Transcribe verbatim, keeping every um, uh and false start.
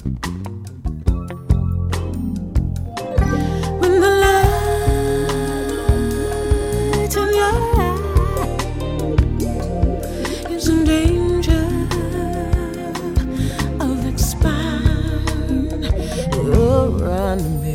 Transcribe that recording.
When the light in your eye is in danger of expiring, you'll run me.